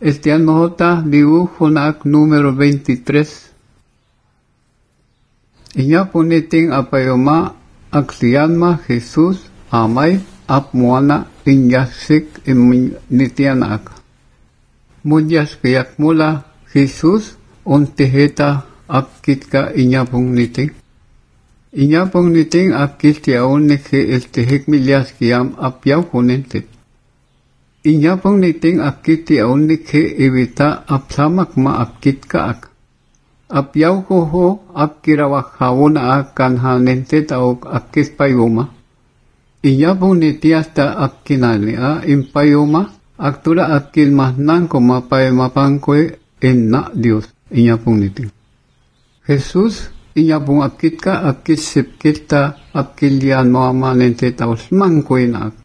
nota dibujo nak número 23. Inya puniting apayoma aksianma Jesús amay apmuana inyasik nitianak. Mudyas kayak mula Jesús untiheta apkitka inya puniting. Inya puniting apkitya unike istihik milyas kiyam apyaw kunintit. Inya puniting apkitya unike ibita apsamak ma apkitkaak. Apyaw ko ho apkirawak hawuna akan hanentit o akis payuma. Inya punitias ta apkinali impayuma aktura apkin mahnan ko mapayamapangkwe enna Dios. Inya puniting. Jesus inya pung apkitka apkis sipkita apkilian mo amanentit o smangkwe na